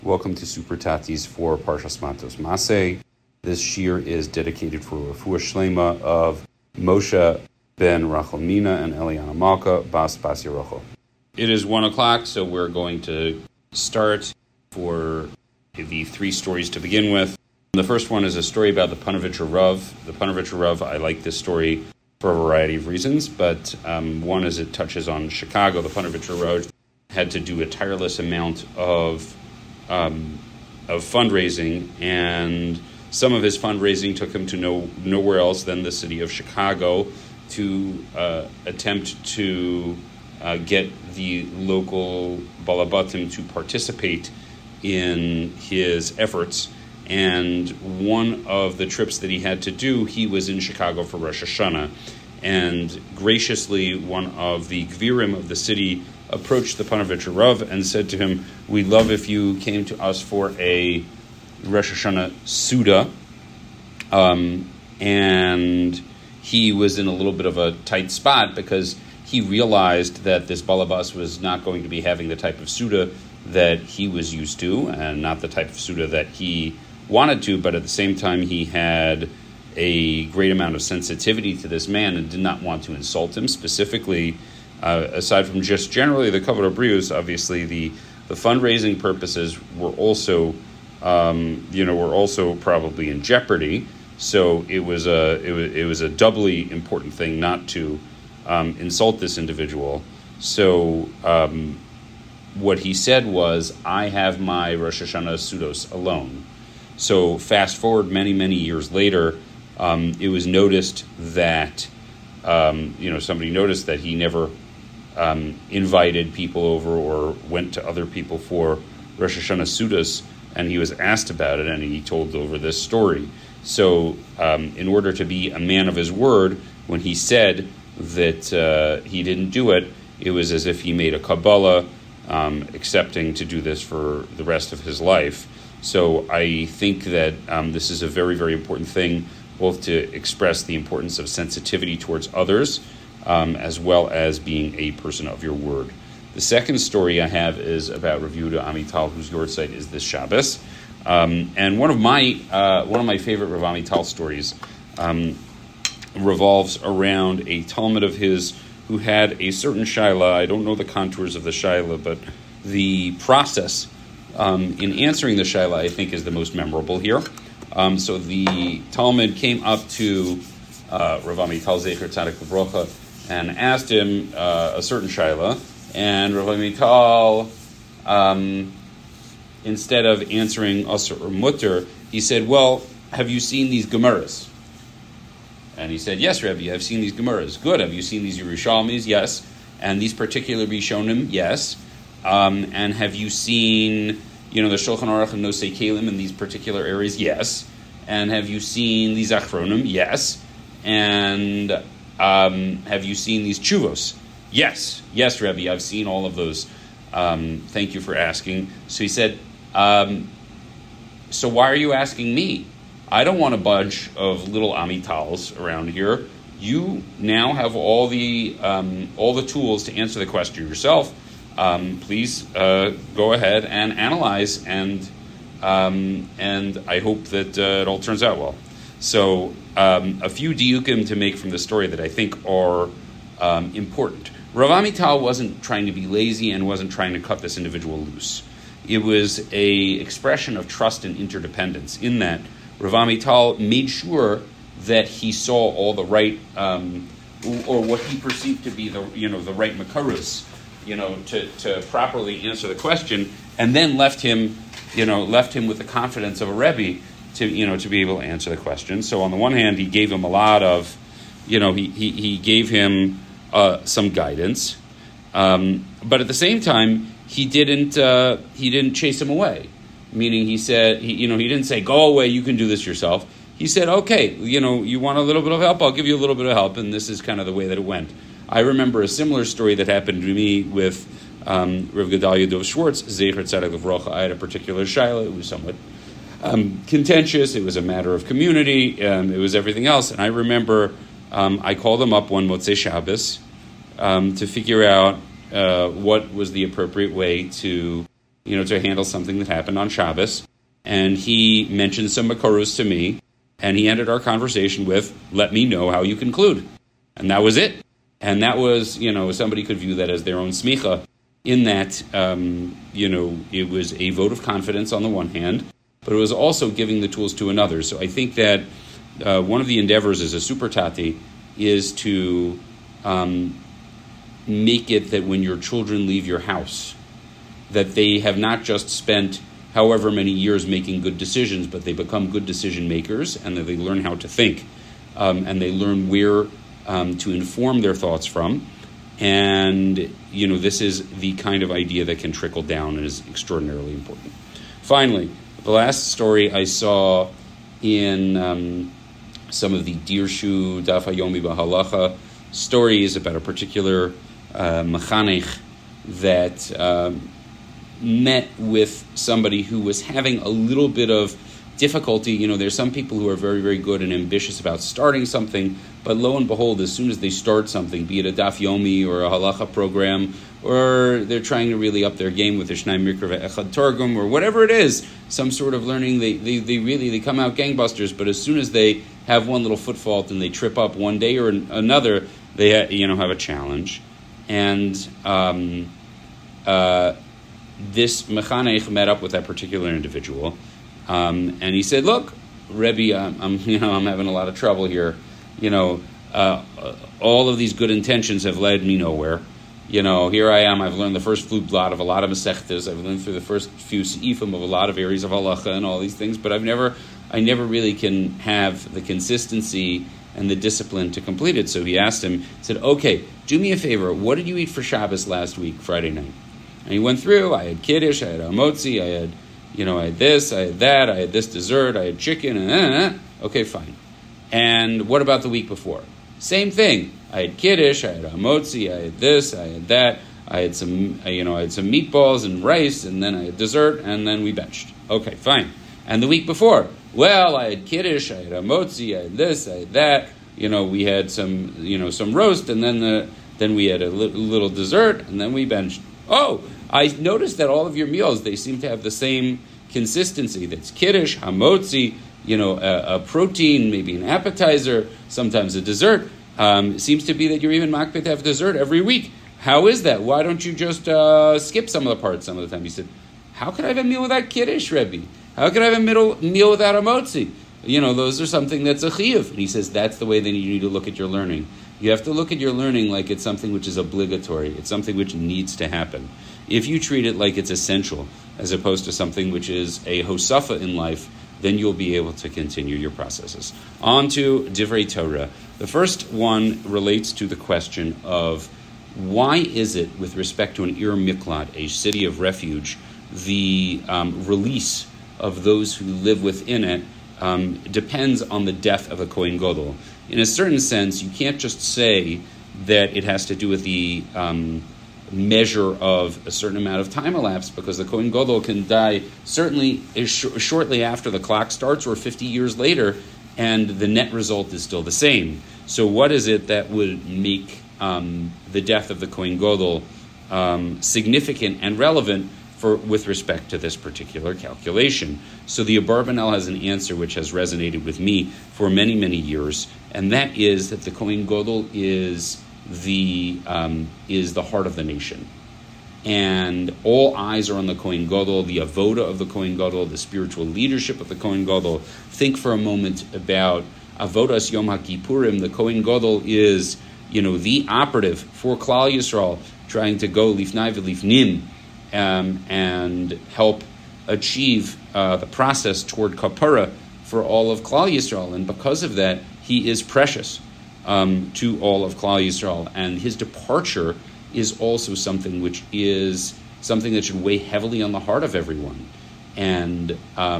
Welcome to Super Tatis for Parshas Matos Maseh. This shir is dedicated for Refuah Shlema of Moshe ben Rachel Mina and Eliana Malka bas Yerochel. It is 1 o'clock, so we're going to start for the three stories to begin with. The first one is a story about the Panovich Rav. The Panovich Rav, I like this story for a variety of reasons, but one is it touches on Chicago. The Panovich Rav had to do a tireless amount of fundraising, and some of his fundraising took him to nowhere else than the city of Chicago to attempt to get the local Balabatim to participate in his efforts. And one of the trips that he had to do, he was in Chicago for Rosh Hashanah. And graciously, one of the Gvirim of the city approached the Panovich Rav and said to him, "We'd love if you came to us for a Rosh Hashanah Suda." And he was in a little bit of a tight spot because he realized that this Balabas was not going to be having the type of Suda that he was used to, and not the type of Suda that he wanted to, but at the same time he had a great amount of sensitivity to this man and did not want to insult him. Specifically, aside from just generally the Kavod HaBrius, obviously the fundraising purposes were also, were also probably in jeopardy. So it was a doubly important thing not to insult this individual. So what he said was, "I have my Rosh Hashanah Sudos alone." So fast forward many, many years later, it was noticed that, somebody noticed that he never invited people over or went to other people for Rosh Hashanah Sudas, and he was asked about it, and he told over this story. So in order to be a man of his word, when he said that he didn't do it, it was as if he made a Kabbalah, accepting to do this for the rest of his life. So I think that this is a very, very important thing, both to express the importance of sensitivity towards others, as well as being a person of your word. The second story I have is about Rav Yehuda Amital, whose yortzeit is this Shabbos. And one of my favorite Rav Amital stories revolves around a Talmud of his who had a certain shaila. I don't know the contours of the shaila, but the process in answering the shaila, I think, is the most memorable here. So the Talmud came up to Rav Amital Zecher Tzadik L'Brocha and asked him a certain shaila, and Rav Amital, instead of answering Asur or Mutter, he said, "Well, have you seen these Gemaras?" And he said, "Yes, Rebbe, I've seen these Gemaras." "Good. Have you seen these Yerushalmis?" "Yes." "And these particular Rishonim?" "Yes." "And have you seen, the Shulchan Aruch and Nosei Kelim in these particular areas?" "Yes." "And have you seen these Achronim?" "Yes." "And have you seen these Chuvos?" "Yes. Yes, Rebbe, I've seen all of those. Thank you for asking." So he said, "So why are you asking me? I don't want a bunch of little Amitals around here. You now have all the tools to answer the question yourself. Please go ahead and analyze, and I hope that it all turns out well." So a few diukim to make from the story that I think are important. Rav Amital wasn't trying to be lazy and wasn't trying to cut this individual loose. It was a expression of trust and interdependence, in that Rav Amital made sure that he saw all the right, or what he perceived to be the right makarus, to properly answer the question, and then left him with the confidence of a Rebbe to be able to answer the question. So on the one hand, he gave him a lot of, he gave him some guidance, but at the same time, he didn't chase him away. Meaning, he said, he didn't say, "Go away, you can do this yourself." He said, "Okay, you want a little bit of help? I'll give you a little bit of help." And this is kind of the way that it went. I remember a similar story that happened to me with Rav Gedalia Dov Schwartz, Zecher Tzadik L'Brocha. I had a particular shaila. It was somewhat contentious. It was a matter of community. It was everything else. And I remember I called him up one Motzei Shabbos to figure out what was the appropriate way to to handle something that happened on Shabbos. And he mentioned some Makoros to me, and he ended our conversation with, let me know how you conclude. And that was it. And that was, somebody could view that as their own smicha, in that, it was a vote of confidence on the one hand, but it was also giving the tools to another. So I think that one of the endeavors as a super tati is to make it that when your children leave your house, that they have not just spent however many years making good decisions, but they become good decision makers, and that they learn how to think, and they learn where to inform their thoughts from. And, this is the kind of idea that can trickle down and is extraordinarily important. Finally, the last story I saw in some of the Dirshu Daf Hayomi B'Halacha stories about a particular mechanech that met with somebody who was having a little bit of difficulty. There's some people who are very, very good and ambitious about starting something, but lo and behold, as soon as they start something, be it a Daf Yomi or a halacha program, or they're trying to really up their game with the Shnai Mikra Echad Targum, or whatever it is, some sort of learning, they come out gangbusters, but as soon as they have one little foot fault and they trip up one day or another, they have a challenge. And this mechanech met up with that particular individual, and he said, "Look, Rebbe, I'm having a lot of trouble here. All of these good intentions have led me nowhere. Here I am. I've learned the first flute blot of a lot of mesechtas. I've learned through the first few seifim of a lot of areas of halacha and all these things, but I never really can have the consistency and the discipline to complete it." So he asked him, said, "Okay, do me a favor. What did you eat for Shabbos last week, Friday night?" And he went through. I had kiddush, I had amotzi, I had this, I had that, I had this dessert, I had chicken, okay, fine. And what about the week before? Same thing. I had kiddush, I had amotzi, I had this, I had that, I had some meatballs and rice, and then I had dessert, and then we benched. Okay, fine. And the week before, well, I had kiddush, I had amotzi, I had this, I had that. We had some roast, and then we had a little dessert, and then we benched. Oh, I noticed that all of your meals, they seem to have the same consistency. That's kiddush, hamotzi, a protein, maybe an appetizer, sometimes a dessert. It seems to be that you're even makbid to have dessert every week. How is that? Why don't you just skip some of the parts some of the time? He said, how could I have a meal without kiddush, Rebbe? How could I have a meal without hamotzi? Those are something that's a chiyuv. And he says that's the way that you need to look at your learning. You have to look at your learning like it's something which is obligatory. It's something which needs to happen. If you treat it like it's essential, as opposed to something which is a hosafa in life, then you'll be able to continue your processes. On to Divrei Torah. The first one relates to the question of why is it, with respect to an Ir Miklat, a city of refuge, the release of those who live within it depends on the death of a Kohen Gadol. In a certain sense, you can't just say that it has to do with the measure of a certain amount of time elapsed, because the Kohen Gadol can die certainly shortly after the clock starts or 50 years later, and the net result is still the same. So what is it that would make the death of the Kohen Gadol significant and relevant with respect to this particular calculation? So the Abarbanel has an answer which has resonated with me for many, many years, and that is that the Kohen Gadol is the heart of the nation, and all eyes are on the Kohen Gadol, the avoda of the Kohen Gadol, the spiritual leadership of the Kohen Gadol. Think for a moment about avodas Yom HaKippurim. The Kohen Gadol is, the operative for Klal Yisrael, trying to go lifnai v'lifnim and help achieve the process toward kapara for all of Klal Yisrael, and because of that, he is precious to all of Klal Yisrael, and his departure is also something which is something that should weigh heavily on the heart of everyone. And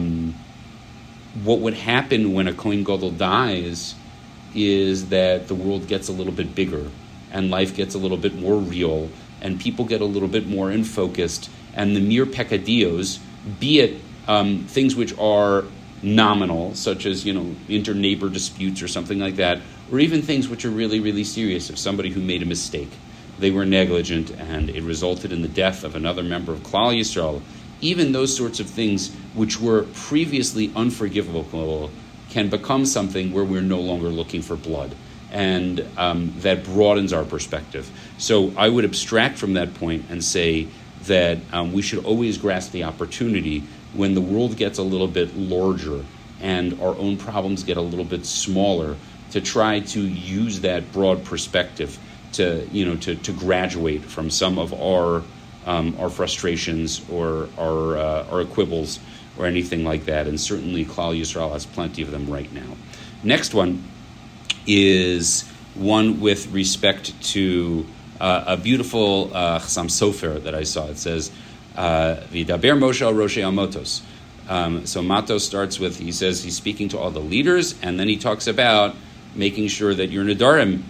what would happen when a Kohen Gadol dies is that the world gets a little bit bigger, and life gets a little bit more real, and people get a little bit more focused, and the mere peccadillos, be it things which are nominal, such as, inter-neighbor disputes or something like that, or even things which are really, really serious. If somebody who made a mistake, they were negligent, and it resulted in the death of another member of Klal Yisrael, even those sorts of things which were previously unforgivable can become something where we're no longer looking for blood. And that broadens our perspective. So I would abstract from that point and say that we should always grasp the opportunity when the world gets a little bit larger and our own problems get a little bit smaller, to try to use that broad perspective to graduate from some of our frustrations or our quibbles or anything like that. And certainly Klal Yisrael has plenty of them right now. Next one is one with respect to a beautiful Chassam Sofer that I saw. It says, V'daber Moshe al Roshei Amotos. So Matos starts with, he says he's speaking to all the leaders, and then he talks about making sure that your Nedarim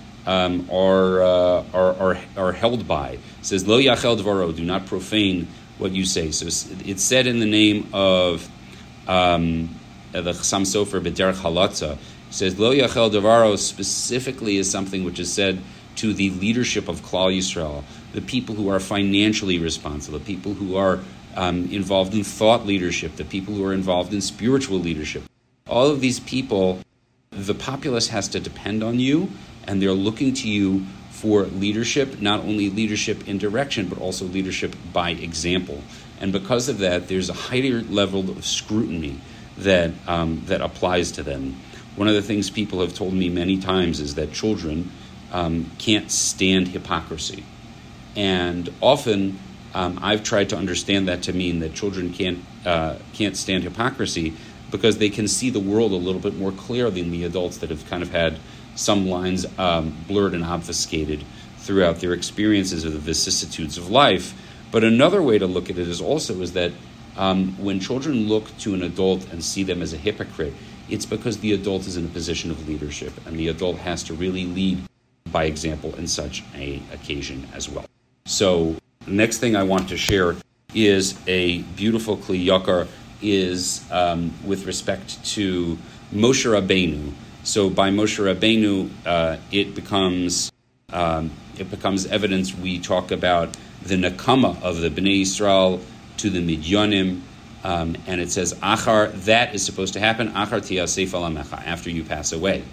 are held by. It says, Lo Yachel Dvaro, do not profane what you say. So it's said in the name of the Chassam Sofer B'derech Halatza. It says, Lo Yachel Dvaro specifically is something which is said to the leadership of Klal Yisrael, the people who are financially responsible, the people who are involved in thought leadership, the people who are involved in spiritual leadership. All of these people, the populace has to depend on you, and they're looking to you for leadership, not only leadership in direction, but also leadership by example. And because of that, there's a higher level of scrutiny that applies to them. One of the things people have told me many times is that children can't stand hypocrisy. And often I've tried to understand that to mean that children can't stand hypocrisy because they can see the world a little bit more clearly than the adults that have kind of had some lines blurred and obfuscated throughout their experiences of the vicissitudes of life. But another way to look at it is that when children look to an adult and see them as a hypocrite, it's because the adult is in a position of leadership, and the adult has to really lead by example in such an occasion as well. So the next thing I want to share is a beautiful Kli Yakar is with respect to Moshe Rabbeinu. So by Moshe Rabbeinu, it becomes evidence. We talk about the Nakama of the Bnei Yisrael to the Midyanim, and it says Achar. That is supposed to happen Achar Tiyasef Alamecha, after you pass away.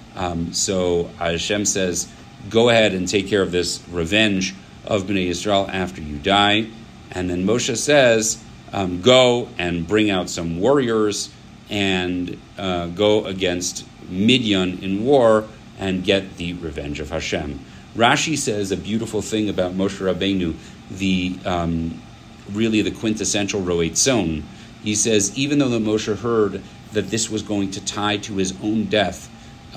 So Hashem says, go ahead and take care of this revenge of Bnei Yisrael after you die. And then Moshe says, go and bring out some warriors and go against Midian in war and get the revenge of Hashem. Rashi says a beautiful thing about Moshe Rabbeinu, really the quintessential Roetzon. He says, even though the Moshe heard that this was going to tie to his own death,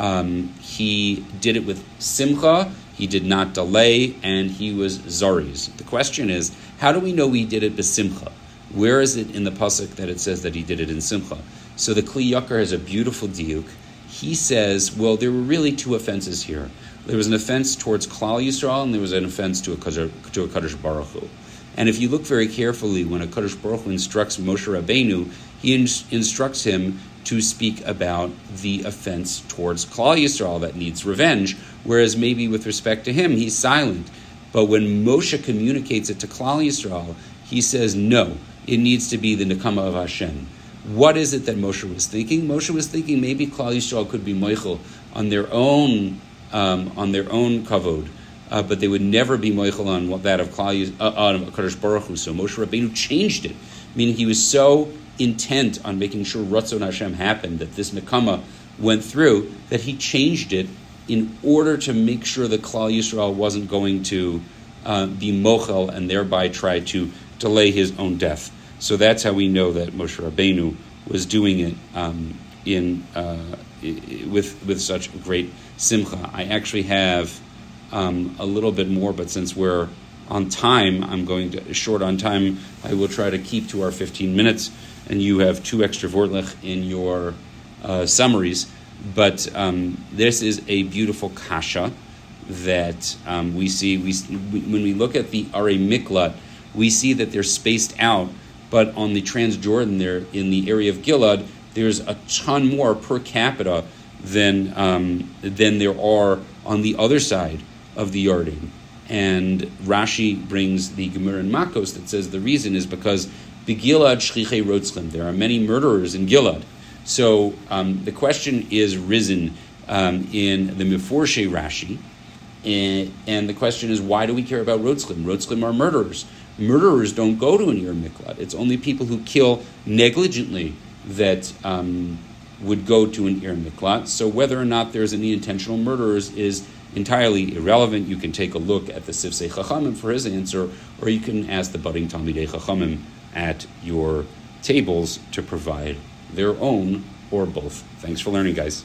he did it with simcha, he did not delay, and he was zariz. The question is, how do we know he did it b'simcha? Where is it in the pasuk that it says that he did it in simcha? So the Kli Yakar has a beautiful diuk. He says, well, there were really two offenses here. There was an offense towards Klal Yisrael, and there was an offense to a Kadosh Baruch Hu. And if you look very carefully, when a Kadosh Baruch Hu instructs Moshe Rabbeinu, he instructs him to speak about the offense towards Klal Yisrael that needs revenge, whereas maybe with respect to him, he's silent. But when Moshe communicates it to Klal Yisrael, he says, no, it needs to be the Nekama of Hashem. What is it that Moshe was thinking? Moshe was thinking maybe Klal Yisrael could be moichel on their own kavod, but they would never be moichel on that of Kadosh Baruch Hu. So Moshe Rabbeinu changed it, meaning he was so intent on making sure Ratzon Hashem happened, that this Nekama went through, that he changed it in order to make sure that Klal Yisrael wasn't going to be mochel and thereby try to delay his own death. So that's how we know that Moshe Rabbeinu was doing it with such great simcha. I actually have a little bit more, but since we're on time, short on time. I will try to keep to our 15 minutes, and you have 2 extra vortlich in your summaries. But this is a beautiful kasha that we see. When we look at the Are Miklat, we see that they're spaced out. But on the Transjordan there, in the area of Gilad, there's a ton more per capita than there are on the other side of the Yarden. And Rashi brings the Gemara in Makos that says the reason is because Begilad shchichei rotzlim. There are many murderers in Gilad. So the question is risen in the Meforshe Rashi, and the question is, why do we care about rotzlim? Rotzlim are murderers. Murderers don't go to an Ir Miklat. It's only people who kill negligently that would go to an Ir Miklat. So whether or not there's any intentional murderers is entirely irrelevant. You can take a look at the Sifsei Chachamim for his answer, or you can ask the budding Talmidei Chachamim at your tables to provide their own or both. Thanks for learning, guys.